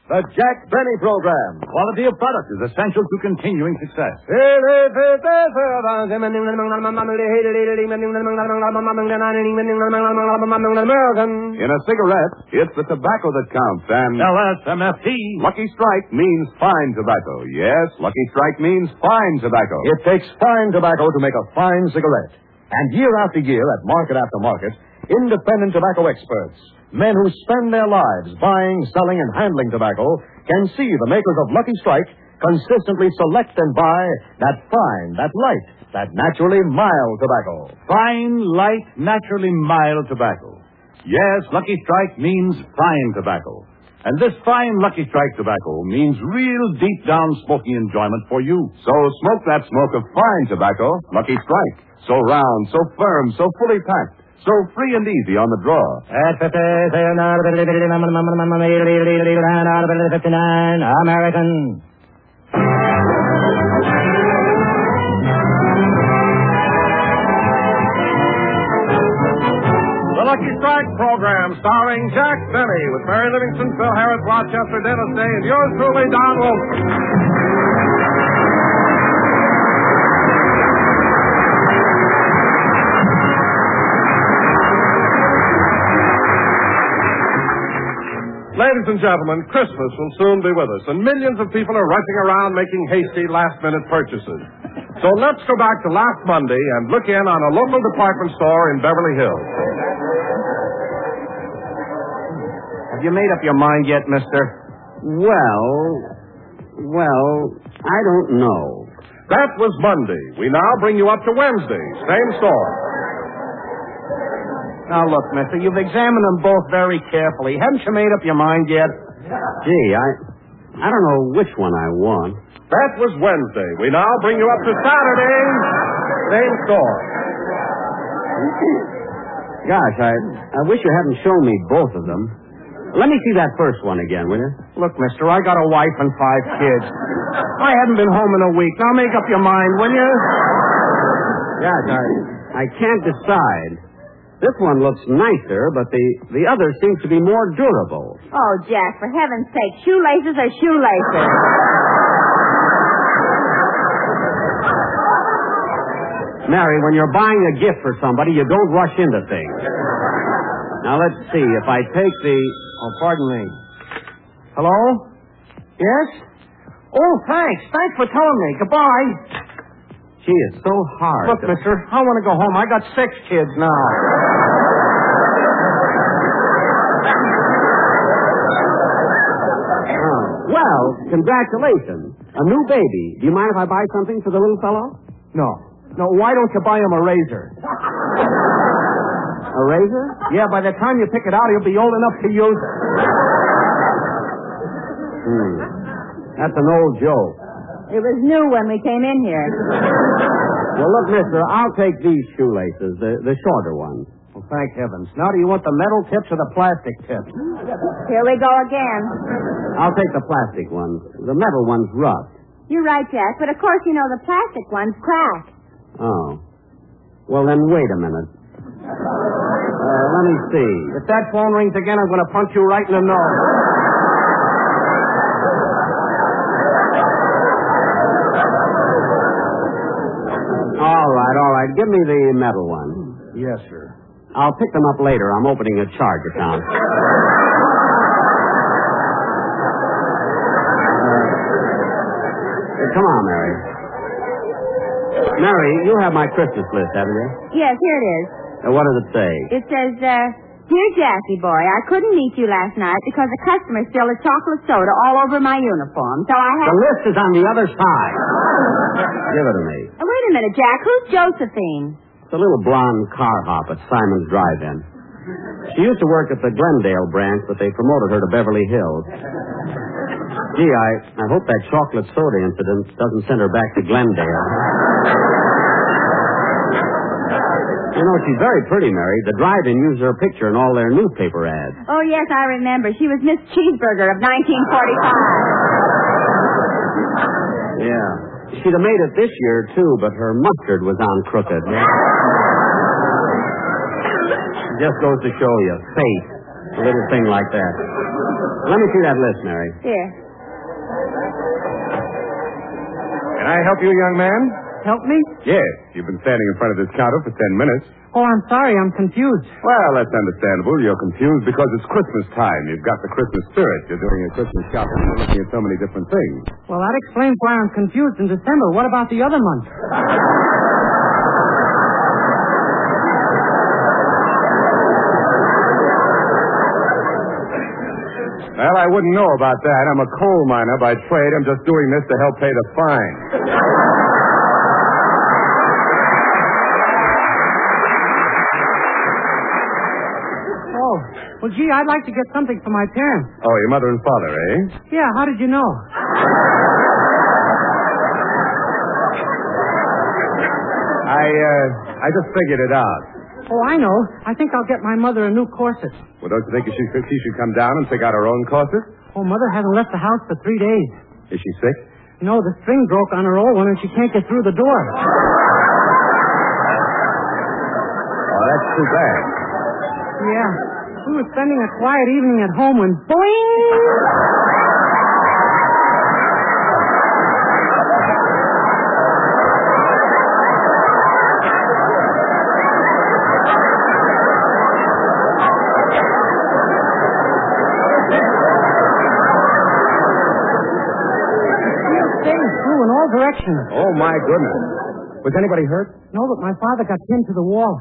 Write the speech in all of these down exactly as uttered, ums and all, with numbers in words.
The Jack Benny Program. Quality of product is essential to continuing success. In a cigarette, it's the tobacco that counts, and L S M F T. Lucky Strike means fine tobacco. Yes, Lucky Strike means fine tobacco. It takes fine tobacco to make a fine cigarette. And year after year, at market after market, independent tobacco experts, men who spend their lives buying, selling, and handling tobacco, can see the makers of Lucky Strike consistently select and buy that fine, that light, that naturally mild tobacco. Fine, light, naturally mild tobacco. Yes, Lucky Strike means fine tobacco. And this fine Lucky Strike tobacco means real deep-down smoking enjoyment for you. So smoke that smoke of fine tobacco, Lucky Strike. So round, so firm, so fully packed, so free and easy on the draw. American. The Lucky Strike program starring Jack Benny with Mary Livingston, Phil Harris, Rochester, Dennis Day, and yours truly, Don Wilson. Ladies and gentlemen, Christmas will soon be with us, and millions of people are rushing around making hasty last-minute purchases. So let's go back to last Monday and look in on a local department store in Beverly Hills. Have you made up your mind yet, mister? Well, well, I don't know. That was Monday. We now bring you up to Wednesday, same store. Now, look, mister, you've examined them both very carefully. Haven't you made up your mind yet? Gee, I I don't know which one I want. That was Wednesday. We now bring you up to Saturday, same store. Gosh, I, I wish you hadn't shown me both of them. Let me see that first one again, will you? Look, mister, I got a wife and five kids. I haven't been home in a week. Now make up your mind, will you? Gosh, I, I can't decide. This one looks nicer, but the, the other seems to be more durable. Oh, Jack, for heaven's sake, shoelaces are shoelaces. Mary, when you're buying a gift for somebody, you don't rush into things. Now, let's see. If I take the... Oh, pardon me. Hello? Yes? Oh, thanks. Thanks for telling me. Goodbye. Gee, it's so hard. Look, mister, I want to go home. I got six kids now. Oh, well, congratulations. A new baby. Do you mind if I buy something for the little fellow? No. No, why don't you buy him a razor? A razor? Yeah, by the time you pick it out, he'll be old enough to use it. Hmm. That's an old joke. It was new when we came in here. Well, look, mister, I'll take these shoelaces, the, the shorter ones. Well, thank heavens. Now do you want the metal tips or the plastic tips? Here we go again. I'll take the plastic ones. The metal one's rough. You're right, Jack, but of course you know the plastic one's cracked. Oh. Well, then wait a minute. Uh, let me see. If that phone rings again, I'm going to punch you right in the nose. All right, all right. Give me the metal one. Yes, sir. I'll pick them up later. I'm opening a charge account. Uh, come on, Mary. Mary, you have my Christmas list, haven't you? Yes, here it is. Uh, what does it say? It says, uh, Dear Jackie boy, I couldn't meet you last night because a customer spilled a chocolate soda all over my uniform, so I had... The list is on the other side. Give it to me. Uh, wait a minute, Jack. Who's Josephine? It's a little blonde car hop at Simon's Drive-In. She used to work at the Glendale branch, but they promoted her to Beverly Hills. Gee, I, I hope that chocolate soda incident doesn't send her back to Glendale. You know, she's very pretty, Mary. The Drive-In used her picture in all their newspaper ads. Oh, yes, I remember. She was Miss Cheeseburger of nineteen forty-five. Yeah. She'd have made it this year, too, but her mustard was on crooked. Just goes to show you, fate. A little thing like that. Let me see that list, Mary. Here. Can I help you, young man? Help me? Yes, you've been standing in front of this counter for ten minutes. Oh, I'm sorry. I'm confused. Well, that's understandable. You're confused because it's Christmas time. You've got the Christmas spirit. You're doing your Christmas shopping. You're looking at so many different things. Well, that explains why I'm confused in December. What about the other months? Well, I wouldn't know about that. I'm a coal miner by trade. I'm just doing this to help pay the fine. Oh, well, gee, I'd like to get something for my parents. Oh, your mother and father, eh? Yeah, how did you know? I, uh, I just figured it out. Oh, I know. I think I'll get my mother a new corset. Well, don't you think she should, she should come down and pick out her own corset? Oh, Mother hasn't left the house for three days. Is she sick? No, the string broke on her old one and she can't get through the door. Oh, that's too bad. Yeah. We were spending a quiet evening at home when boing! In all directions. Oh, my goodness. Was anybody hurt? No, but my father got pinned to the wall.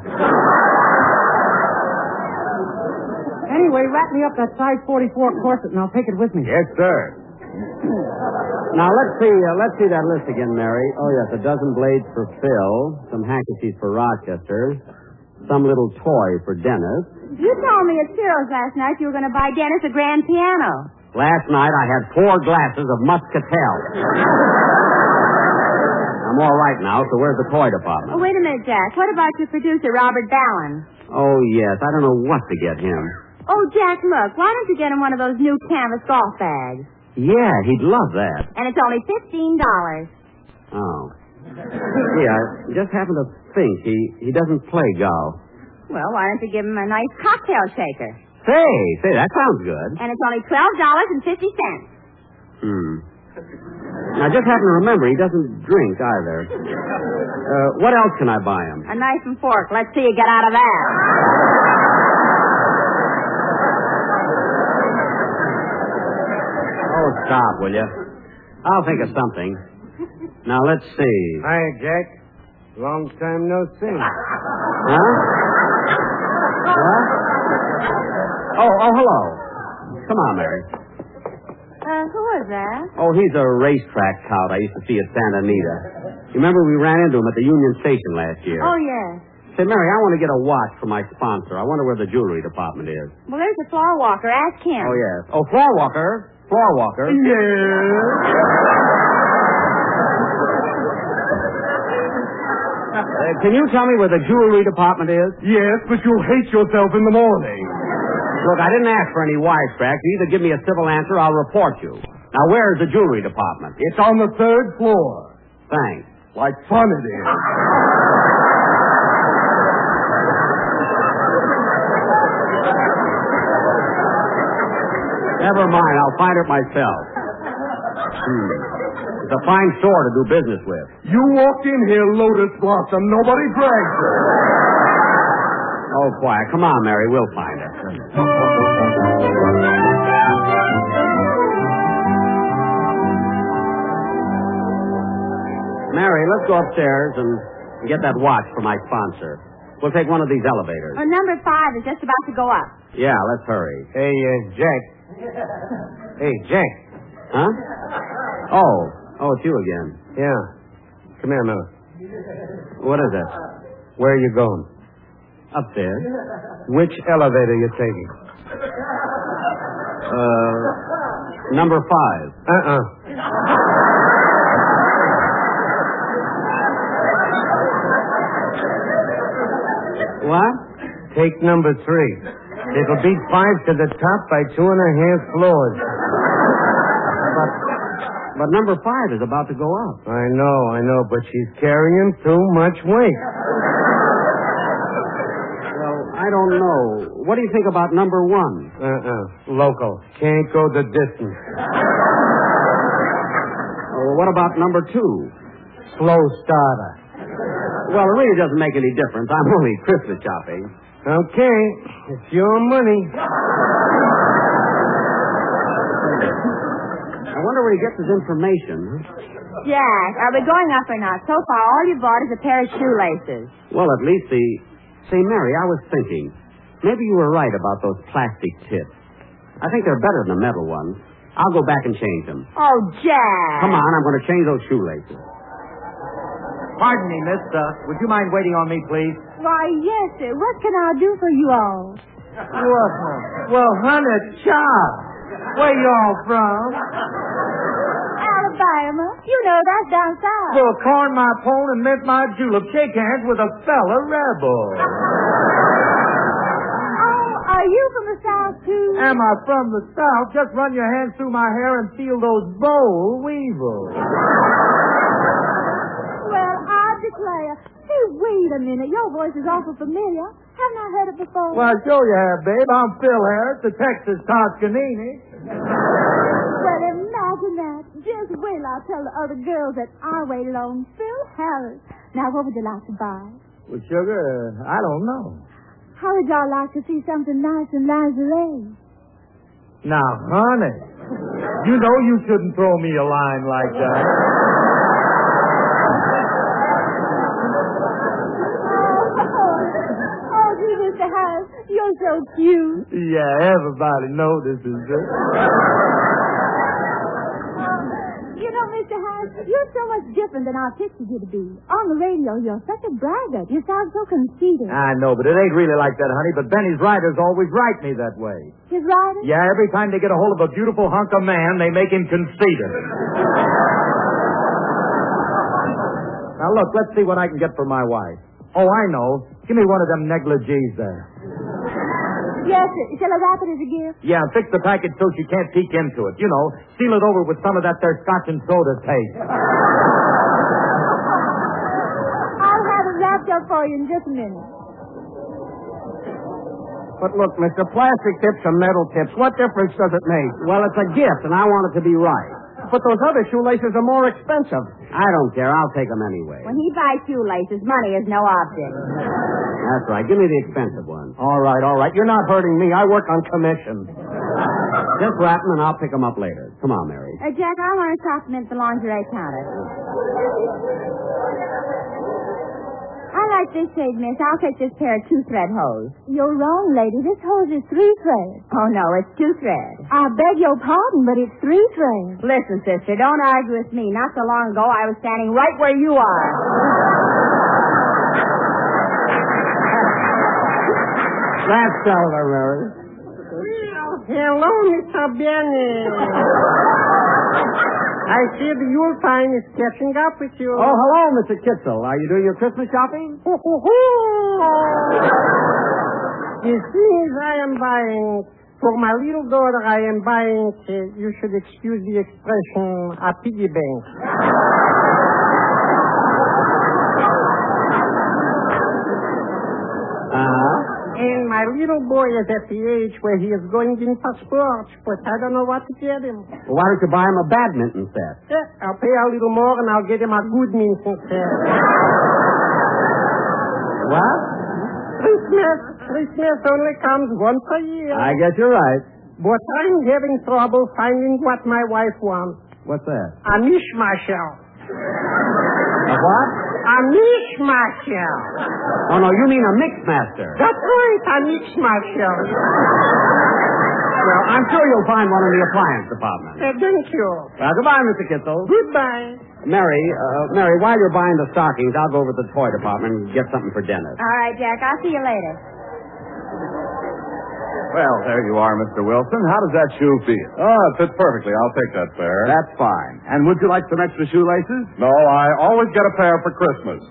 Anyway, wrap me up that size forty-four corset and I'll take it with me. Yes, sir. Now, let's see, uh, let's see that list again, Mary. Oh, yes, a dozen blades for Phil, some handkerchiefs for Rochester, some little toy for Dennis. You told me at Cyril's last night you were going to buy Dennis a grand piano. Last night I had four glasses of muscatel. I'm all right now, so where's the toy department? Oh, wait a minute, Jack. What about your producer, Robert Ballin? Oh, yes. I don't know what to get him. Oh, Jack, look. Why don't you get him one of those new canvas golf bags? Yeah, he'd love that. And it's only fifteen dollars. Oh. Yeah, I just happened to think he, he doesn't play golf. Well, why don't you give him a nice cocktail shaker? Say, say, that sounds good. And it's only twelve dollars and fifty cents. Hmm. I just happen to remember he doesn't drink either. Uh, what else can I buy him? A knife and fork. Let's see you get out of that. Oh, stop, will you? I'll think of something. Now, let's see. Hi, Jack. Long time no see. Huh? What? Oh, oh, hello. Come on, Mary. Uh, who was that? Oh, he's a racetrack tout I used to see at Santa Anita. You remember we ran into him at the Union Station last year? Oh, yes. Say, Mary, I want to get a watch for my sponsor. I wonder where the jewelry department is. Well, there's the floor walker. Ask him. Oh, yes. Oh, floor walker. Floor walker. Yes. Uh, can you tell me where the jewelry department is? Yes, but you'll hate yourself in the morning. Look, I didn't ask for any wisecracks. You either give me a civil answer or I'll report you. Now, where is the jewelry department? It's on the third floor. Thanks. Like fun it is. Never mind. I'll find it myself. Hmm. It's a fine store to do business with. You walked in here, Lotus Blossom. Nobody dragged you. Oh, quiet. Come on, Mary. We'll find her. Mary, let's go upstairs and get that watch for my sponsor. We'll take one of these elevators. Oh, number five is just about to go up. Yeah, let's hurry. Hey, uh, Jack. Hey, Jack. Huh? Oh. Oh, it's you again. Yeah. Come here, Miller. What is it? Where are you going? Upstairs. Which elevator you taking? Uh, number five. Uh-uh. What? Take number three. It'll beat five to the top by two and a half floors. But, but number five is about to go up. I know, I know, but she's carrying too much weight. Well, I don't know. what do you think about number one? Uh-uh. Local. Can't go the distance. Well, what about number two? Slow starter. Well, it really doesn't make any difference. I'm only Christmas shopping. Okay. It's your money. I wonder where he gets his information. Jack, are we going up or not? So far, all you bought is a pair of shoelaces. Well, at least the... Say, Mary, I was thinking. Maybe you were right about those plastic tips. I think they're better than the metal ones. I'll go back and change them. Oh, Jack. Come on, I'm going to change those shoelaces. Pardon me, miss. Uh, would you mind waiting on me, please? Why, yes, sir. What can I do for you all? What? Well, honey, child. Where you all from? Alabama. You know, that's down south. Well, corn my pone and mint my julep. Shake hands with a fella rebel. Oh, are you from the south, too? Am I from the south? Just run your hands through my hair and feel those boll weevils. Well, I declare. Hey, wait a minute. Your voice is awful familiar. Haven't I heard it before? Well, sure you have, babe. I'm Phil Harris, the Texas Toscanini. Well, imagine that. Just wait, I'll tell the other girls that I wait alone. Phil Harris. Now, what would you like to buy? Well, sugar, I don't know. How would y'all like to see something nice and lingerie? Now, honey, you know you shouldn't throw me a line like that. Oh, gee, Mister Harris, you're so cute. Yeah, everybody notices it. You know, Mister Harris, you're so much different than I pictured you to be. On the radio, you're such a braggart. You sound so conceited. I know, but it ain't really like that, honey. But Benny's writers always write me that way. His writers? Yeah, every time they get a hold of a beautiful hunk of man, they make him conceited. Now, look, let's see what I can get for my wife. Oh, I know. Give me one of them negligees there. Yes, sir. Shall I wrap it as a gift? Yeah, fix the package so she can't peek into it. You know, seal it over with some of that there scotch and soda tape. I'll have it wrapped up for you in just a minute. But look, Mister Plastic tips or metal tips, what difference does it make? Well, it's a gift, and I want it to be right. But those other shoelaces are more expensive. I don't care. I'll take them anyway. When he buys shoelaces, money is no object. That's right. Give me the expensive ones. All right, all right. You're not hurting me. I work on commission. Just wrap them, and I'll pick them up later. Come on, Mary. Uh, Jack, I want to stop them at the lingerie counter. I like this shade, miss. I'll take this pair of two-thread hose. You're wrong, lady. This hose is three threads. Oh, no, it's two threads. I beg your pardon, but it's three threads. Listen, sister, don't argue with me. Not so long ago, I was standing right where you are. That's Silver, Mary. Hello, Mister Benny. I see the Yuletime is catching up with you. Oh, hello, Mister Kitzel. Are you doing your Christmas shopping? You see, I am buying, for my little daughter, I am buying, uh, you should excuse the expression, a piggy bank. Uh-huh. And my little boy is at the age where he is going in for sports, but I don't know what to get him. Well, why don't you buy him a badminton set? Yeah, I'll pay a little more and I'll get him a good minton set. What? Christmas, Christmas only comes once a year. I guess you're right. But I'm having trouble finding what my wife wants. What's that? A mishmashel. A what? A mishmashel. Oh, no, you mean a mixmaster. That's right, a mishmashel. Well, I'm sure you'll find one in the appliance department. Uh, thank you. Well, goodbye, Mister Kitzel. Goodbye. Mary, uh, Mary, while you're buying the stockings, I'll go over to the toy department and get something for Dennis. All right, Jack. I'll see you later. Well, there you are, Mister Wilson. How does that shoe feel? Oh, it fits perfectly. I'll take that pair. That's fine. And would you like some extra shoelaces? No, I always get a pair for Christmas.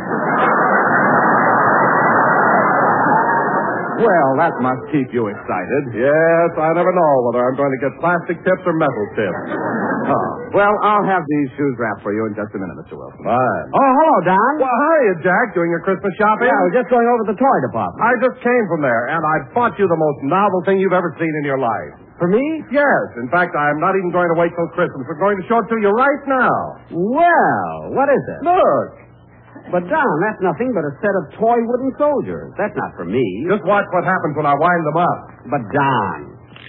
Well, that must keep you excited. Yes, I never know whether I'm going to get plastic tips or metal tips. Oh. Well, I'll have these shoes wrapped for you in just a minute, Mister Wilson. Fine. Oh, hello, Don. Well, hiya, Jack. Doing your Christmas shopping? Yeah, I was just going over to the toy department. I just came from there, and I bought you the most novel thing you've ever seen in your life. For me? Yes. In fact, I'm not even going to wait till Christmas. We're going to show it to you right now. Well, what is it? Look. But, Don, that's nothing but a set of toy wooden soldiers. That's not for me. Just watch what happens when I wind them up. But, Don.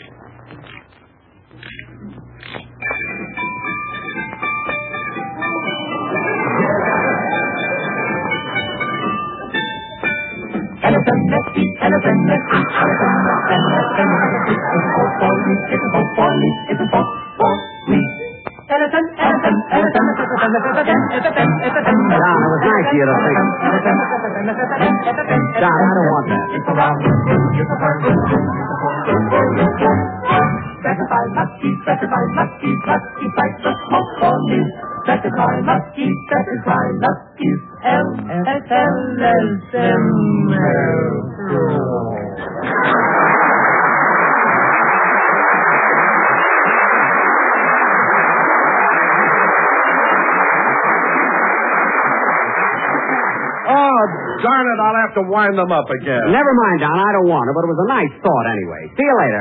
Elephant Nessie, Elephant Nessie, Elephant Nessie, it's a boat for me, it's a boat for me. Elephant, elephant, elephant, elephant, elephant, elephant. Don, it was nice of you to think. Don, I don't want that. It's around, it's a bird, specify Lucky, specify Lucky, Lucky, like the smoke for me. Specify Lucky, specify Lucky, L S L S M L. Oh, darn it, I'll have to wind them up again. Never mind, Don. I don't want it, but it was a nice thought anyway. See you later.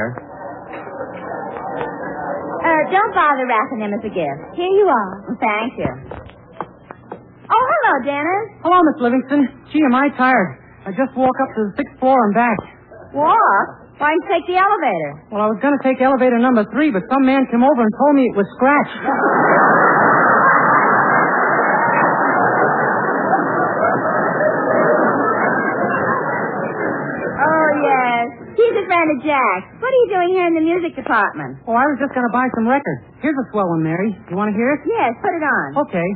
Uh, don't bother wrapping them as a gift. Here you are. Thank you. Oh, hello, Dennis. Hello, Miss Livingston. Gee, am I tired. I just walked up to the sixth floor and back. Walk? Why didn't you take the elevator? Well, I was going to take elevator number three, but some man came over and told me it was scratched. Oh, yes. He's a friend of Jack's. What are you doing here in the music department? Oh, I was just going to buy some records. Here's a swell one, Mary. You want to hear it? Yes, put it on. Okay.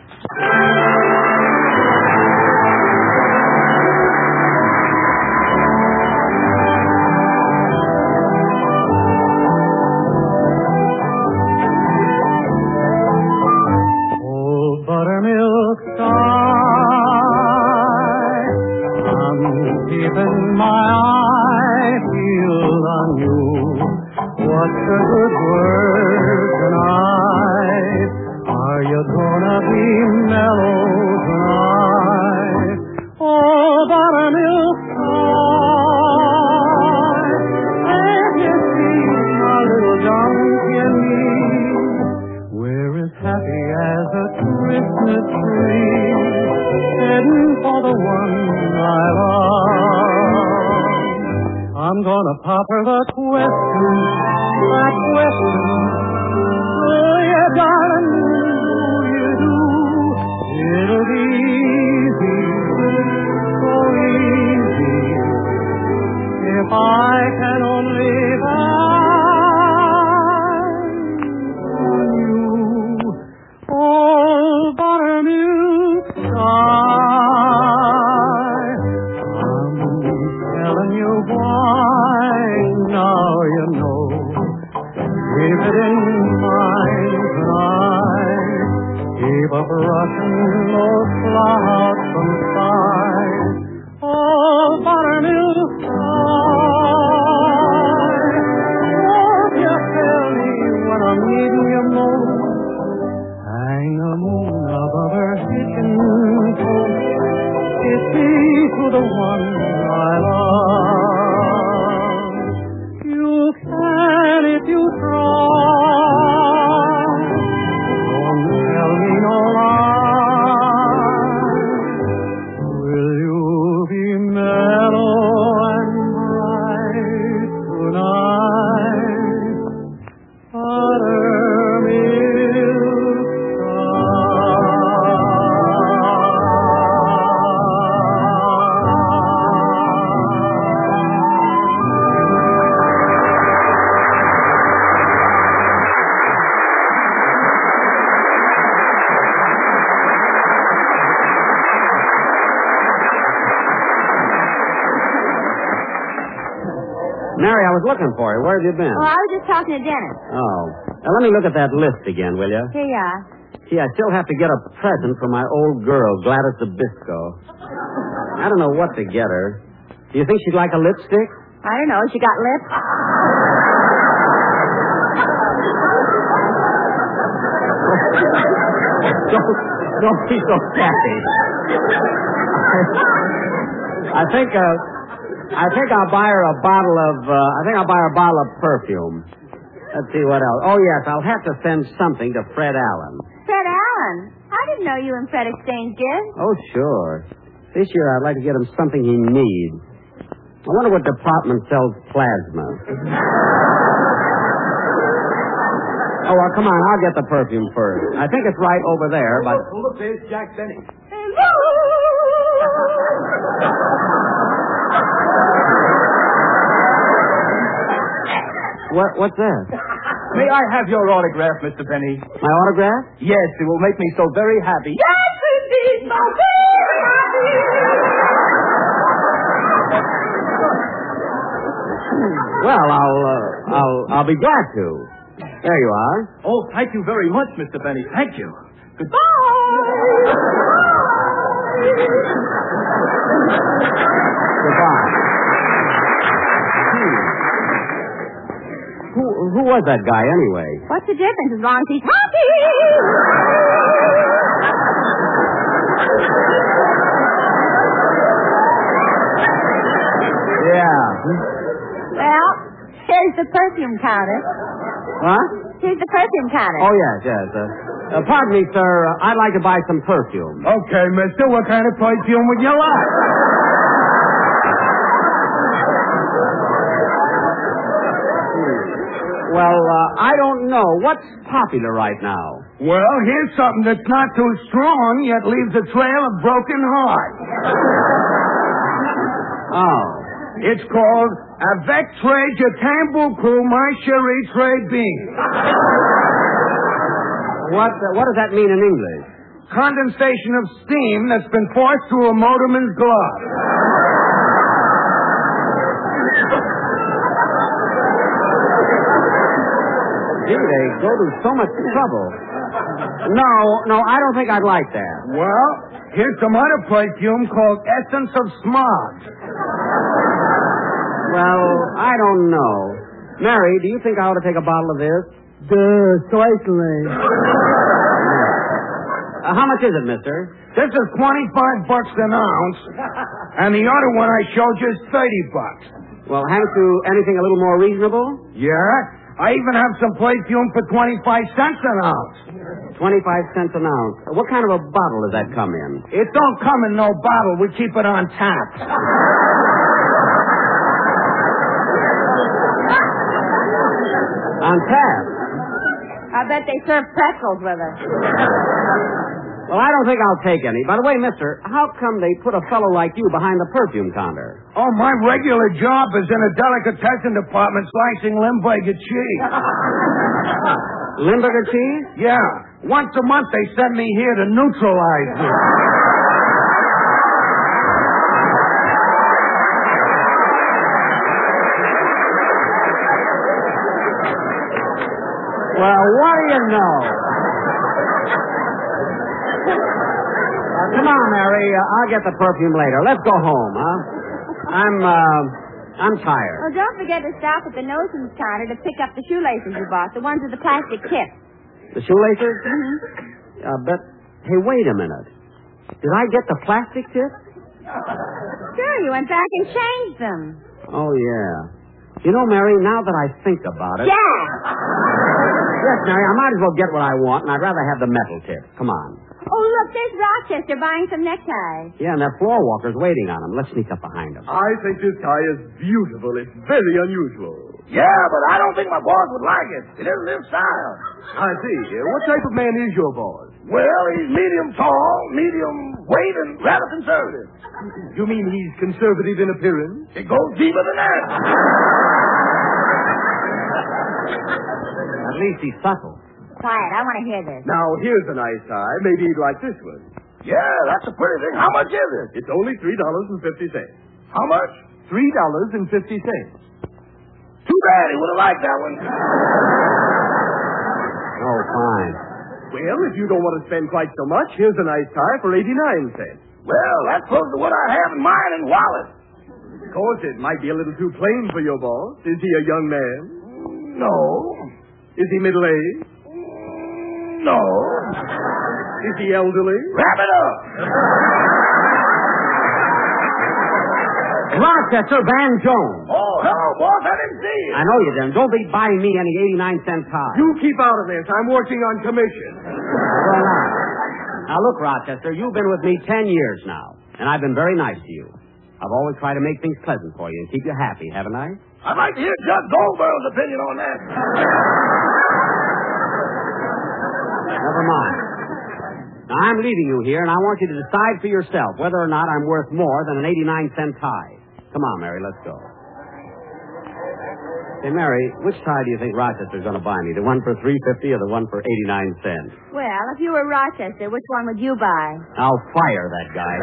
Oh, buttermilk sky, I'm keeping my eye peeled on you. What's the good word tonight? Are you gonna be mellow tonight? Oh, buttermilk sky, have you seen a little donkey in me? We're as happy as a Christmas tree, heading for the one I love. I'm gonna pop her the question, that question. Oh, yeah, darling, do you do? It'll be easy, so easy, if I can only find you. Oh, buttermilk sky, I'm telling you why, now you know. Keep it in mind tonight. Keep up rushing those clouds from sky. Oh, buttermilk sky, won't you tell me when I'm needing you most? Hang a moon above her kitchen post. It's me to the one I love. You can if you try. Don't tell me no lie. Will you be mellow and bright tonight? Buttermilk Mary, I was looking for you. Where have you been? Oh, I was just talking to Dennis. Oh. Now, let me look at that list again, will you? Here you are. Gee, I still have to get a present for my old girl, Gladys Zabisco. I don't know what to get her. Do you think she'd like a lipstick? I don't know. She got lips? don't, don't be so catty. I think, uh, I think I'll buy her a bottle of, uh, I think I'll buy her a bottle of perfume. Let's see what else. Oh, yes, I'll have to send something to Fred Allen. Fred Allen? I didn't know you and Fred exchanged gifts. Oh, sure. This year I'd like to get him something he needs. I wonder what department sells plasma. Oh, well, come on, I'll get the perfume first. I think it's right over there, but... Look, look, there's Jack Benny. What, what's that? May I have your autograph, Mister Benny? My autograph? Yes, it will make me so very happy. Yes, indeed, so very happy. Well, I'll, uh, I'll, I'll be glad to. There you are. Oh, thank you very much, Mister Benny. Thank you. Goodbye. Goodbye. Hmm. Who, who was that guy, anyway? What's the difference as long as he's happy? Yeah. Well, here's the perfume counter. What? Here's the perfume counter. Oh, yes, yes. Uh, uh, pardon me, sir. Uh, I'd like to buy some perfume. Okay, mister, what kind of perfume would you like? Well, uh, I don't know. What's popular right now? Well, here's something that's not too strong, yet leaves a trail of broken heart. Oh. It's called Avec Très Je T'aime Beaucoup, My Chérie Très Bien. What, uh, what does that mean in English? Condensation of steam that's been forced through a motorman's glove. Gee, they go to so much trouble. No, no, I don't think I'd like that. Well, here's some other perfume called Essence of Smog. Well, I don't know. Mary, do you think I ought to take a bottle of this? Duh, certainly. Uh, how much is it, mister? This is twenty-five bucks an ounce, and the other one I showed you is thirty bucks. Well, haven't you anything a little more reasonable? Yeah? I even have some perfume for twenty-five cents an ounce. twenty-five cents an ounce. What kind of a bottle does that come in? It don't come in no bottle. We keep it on tap. On tap? I bet they serve pretzels with it. Well, I don't think I'll take any. By the way, mister, how come they put a fellow like you behind the perfume counter? Oh, my regular job is in a delicatessen department slicing Limburger cheese. Limburger cheese? Yeah. Once a month they send me here to neutralize it. Well, what do you know? Uh, come on, Mary. Uh, I'll get the perfume later. Let's go home, huh? I'm, uh, I'm tired. Oh, don't forget to stop at the notions counter to pick up the shoelaces you bought, the ones with the plastic tip. The shoelaces? Mm-hmm. Uh, but, hey, wait a minute. Did I get the plastic tip? Sure, you went back and changed them. Oh, yeah. You know, Mary, now that I think about it... Yeah! Yes, Mary, I might as well get what I want, and I'd rather have the metal tip. Come on. Oh, look, there's Rochester buying some neckties. Yeah, and that floor walker's waiting on him. Let's sneak up behind him. I think this tie is beautiful. It's very unusual. Yeah, but I don't think my boss would like it. It isn't his style. I see. Uh, What type of man is your boss? Well, he's medium tall, medium weight, and rather conservative. You mean he's conservative in appearance? It goes deeper than that. At least he's subtle. Quiet, I want to hear this. Now, here's a nice tie. Maybe he'd like this one. Yeah, that's a pretty thing. How much is it? It's only three dollars and fifty cents. How much? Three dollars and fifty cents. Too bad. He would have liked that one. Oh, fine. Well, if you don't want to spend quite so much, here's a nice tie for eighty-nine cents. Well, that's close to what I have in mine and wallet. Of course, it might be a little too plain for your boss. Is he a young man? No. Is he middle-aged? No. Is he elderly? Wrap it up. Rochester Van Jones. Oh, hello, boss. I didn't see you. I know you didn't. Don't be buying me any eighty-nine cent ties. You keep out of this. I'm working on commission. Well, now. Now, look, Rochester, you've been with me ten years now, and I've been very nice to you. I've always tried to make things pleasant for you and keep you happy, haven't I? I'd like to hear Judge Goldberg's opinion on that. Never mind. Now, I'm leaving you here, and I want you to decide for yourself whether or not I'm worth more than an eighty-nine cent tie. Come on, Mary, let's go. Hey, Mary, which tie do you think Rochester's going to buy me? The one for three fifty or the one for eighty-nine cents? Well, if you were Rochester, which one would you buy? I'll fire that guy.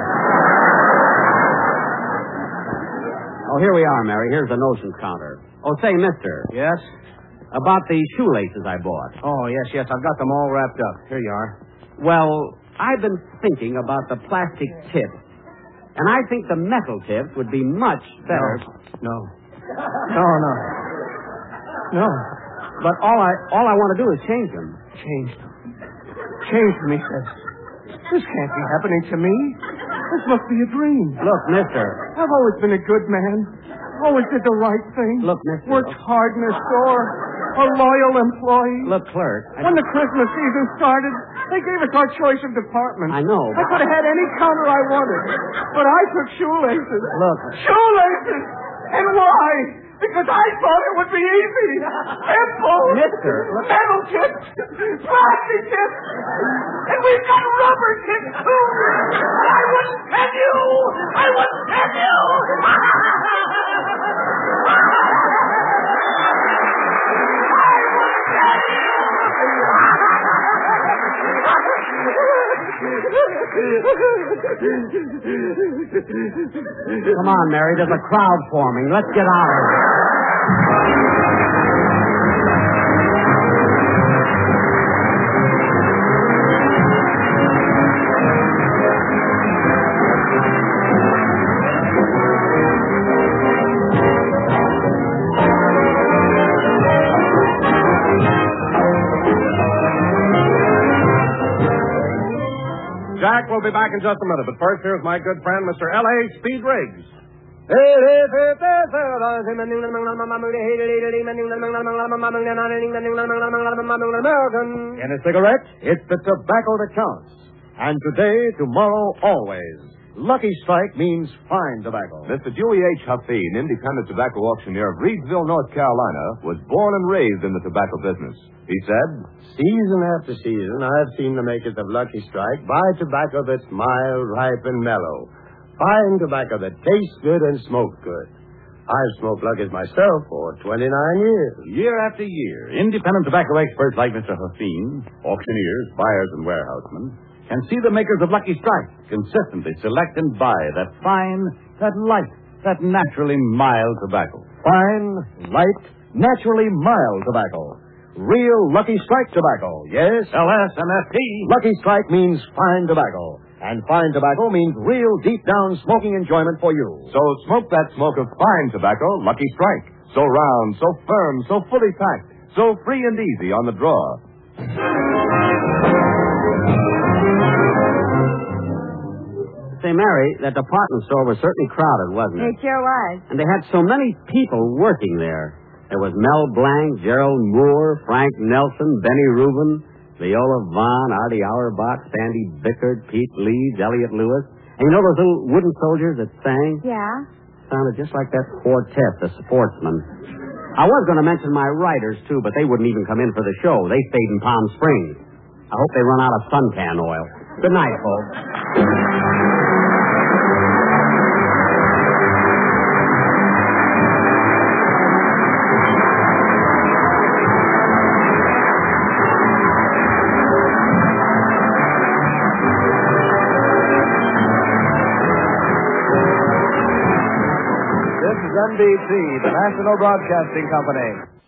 Oh, here we are, Mary. Here's the notions counter. Oh, say, mister. Yes? About the shoelaces I bought. Oh, yes, yes. I've got them all wrapped up. Here you are. Well, I've been thinking about the plastic tip. And I think the metal tips would be much better. No. No, no. No. But all I all I want to do is change them. Change them. Change them, he says. This can't be happening to me. This must be a dream. Look, mister. I've always been a good man. Always did the right thing. Look, mister. Worked hard in the store. A loyal employee. Look, clerk. I When the Christmas season started, they gave us our choice of department. I know. I could have had any counter I wanted. But I took shoelaces. Look. Shoelaces! And why? Because I thought it would be easy. Simple. Mister. Metal tips. Plastic tips. And we've got rubber tips, too. But I wouldn't tell you. I wouldn't tell you. Come on, Mary. There's a crowd forming. Let's get out of here. Jack will be back in just a minute, but first here's my good friend, Mister L A. Speed Riggs. In a cigarette, it's the tobacco that counts. And today, tomorrow, always. Lucky Strike means fine tobacco. Mister Dewey H. Huffine, independent tobacco auctioneer of Reedsville, North Carolina, was born and raised in the tobacco business. He said, Season after season, I've seen the makers of Lucky Strike buy tobacco that's mild, ripe, and mellow. Fine tobacco that tastes good and smokes good. I've smoked Lucky's myself for twenty-nine years. Year after year, independent tobacco experts like Mister Huffine, auctioneers, buyers, and warehousemen, can see the makers of Lucky Strike consistently select and buy that fine, that light, that naturally mild tobacco. Fine, light, naturally mild tobacco. Real Lucky Strike tobacco, yes? L S M F T. Lucky Strike means fine tobacco. And fine tobacco means real deep-down smoking enjoyment for you. so smoke that smoke of fine tobacco, Lucky Strike. So round, so firm, so fully packed, so free and easy on the draw. Say, Mary, that department store was certainly crowded, wasn't it? It sure was. And they had so many people working there. There was Mel Blanc, Gerald Moore, Frank Nelson, Benny Rubin, Viola Vaughn, Artie Auerbach, Sandy Bickard, Pete Leeds, Elliot Lewis. And you know those little wooden soldiers that sang? Yeah? Sounded just like that quartet, the Sportsmen. I was going to mention my writers, too, but they wouldn't even come in for the show. They stayed in Palm Springs. I hope they run out of suntan oil. Good night, folks. This is N B C, the National Broadcasting Company.